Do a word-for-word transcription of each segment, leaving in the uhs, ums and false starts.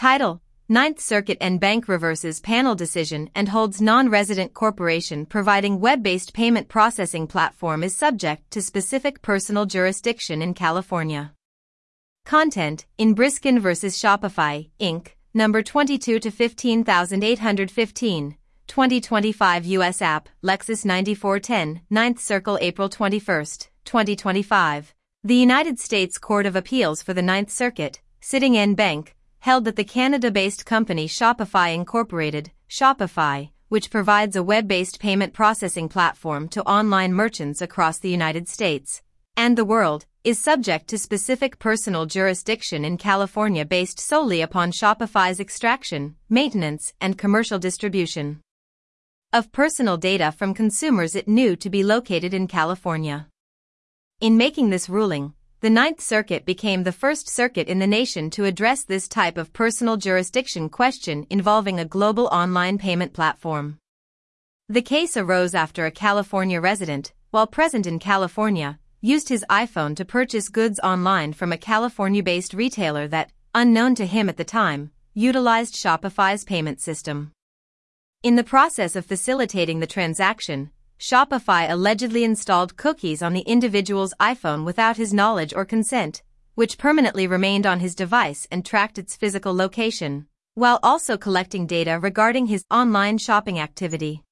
Title: Ninth Circuit en banc reverses panel decision and holds non-resident corporation providing web-based payment processing platform is subject to specific personal jurisdiction in California. Content: in Briskin versus Shopify, Incorporated, number twenty-two to fifteen thousand eight hundred fifteen, twenty twenty-five U S App, Lexus ninety-four ten, Ninth Circle, April twenty-first, twenty twenty-five. The United States Court of Appeals for the Ninth Circuit, sitting en banc, held that the Canada-based company Shopify Incorporated, Shopify, which provides a web-based payment processing platform to online merchants across the United States and the world, is subject to specific personal jurisdiction in California based solely upon Shopify's extraction, maintenance, and commercial distribution of personal data from consumers it knew to be located in California. In making this ruling, the Ninth Circuit became the first circuit in the nation to address this type of personal jurisdiction question involving a global online payment platform. The case arose after a California resident, while present in California, used his iPhone to purchase goods online from a California-based retailer that, unknown to him at the time, utilized Shopify's payment system. In the process of facilitating the transaction, Shopify allegedly installed cookies on the individual's iPhone without his knowledge or consent, which permanently remained on his device and tracked its physical location, while also collecting data regarding his online shopping activity.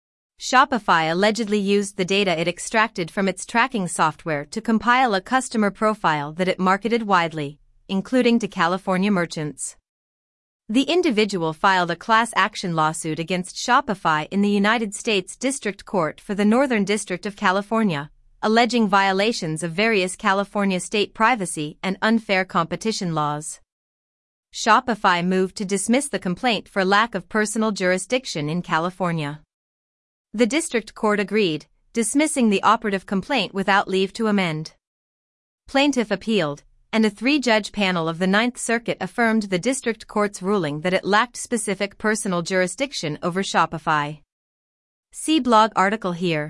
Shopify allegedly used the data it extracted from its tracking software to compile a customer profile that it marketed widely, including to California merchants. The individual filed a class action lawsuit against Shopify in the United States District Court for the Northern District of California, alleging violations of various California state privacy and unfair competition laws. Shopify moved to dismiss the complaint for lack of personal jurisdiction in California. The district court agreed, dismissing the operative complaint without leave to amend. Plaintiff appealed, and a three-judge panel of the Ninth Circuit affirmed the district court's ruling that it lacked specific personal jurisdiction over Shopify. See blog article here.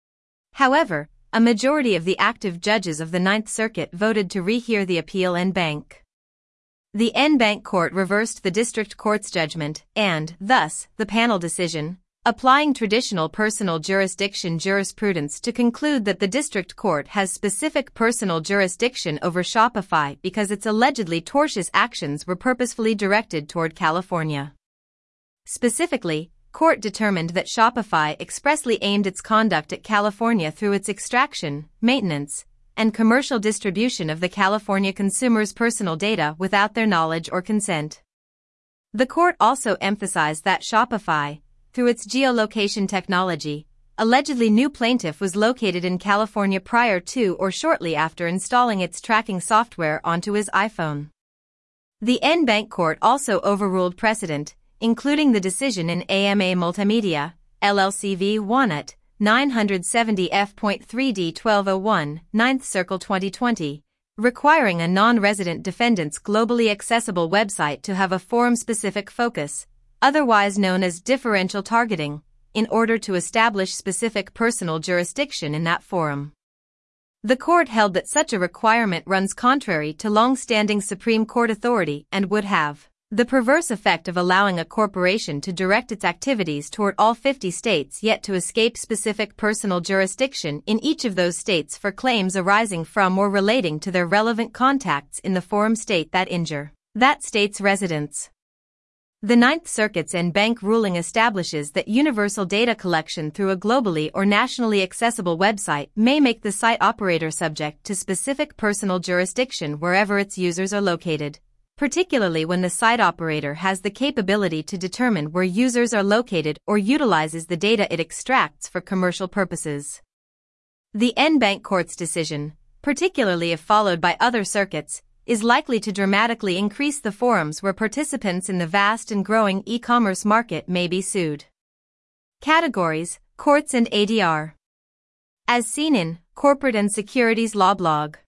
However, a majority of the active judges of the Ninth Circuit voted to rehear the appeal en banc. The en banc court reversed the district court's judgment, and, thus, the panel decision, applying traditional personal jurisdiction jurisprudence to conclude that the district court has specific personal jurisdiction over Shopify because its allegedly tortious actions were purposefully directed toward California. Specifically, court determined that Shopify expressly aimed its conduct at California through its extraction, maintenance, and commercial distribution of the California consumers' personal data without their knowledge or consent. The court also emphasized that Shopify, through its geolocation technology, allegedly knew plaintiff was located in California prior to or shortly after installing its tracking software onto his iPhone. The en banc court also overruled precedent, including the decision in A M A Multimedia, L L C v. Wanut, nine seventy F three D twelve oh one, Ninth Circle twenty twenty, requiring a non-resident defendant's globally accessible website to have a forum-specific focus, otherwise known as differential targeting, in order to establish specific personal jurisdiction in that forum. The court held that such a requirement runs contrary to long-standing Supreme Court authority and would have the perverse effect of allowing a corporation to direct its activities toward all fifty states yet to escape specific personal jurisdiction in each of those states for claims arising from or relating to their relevant contacts in the forum state that injure that state's residents. The Ninth Circuit's en banc ruling establishes that universal data collection through a globally or nationally accessible website may make the site operator subject to specific personal jurisdiction wherever its users are located, particularly when the site operator has the capability to determine where users are located or utilizes the data it extracts for commercial purposes. The en banc court's decision, particularly if followed by other circuits, is likely to dramatically increase the forums where participants in the vast and growing e-commerce market may be sued. Categories, Courts and A D R. As seen in Corporate and Securities Law blog.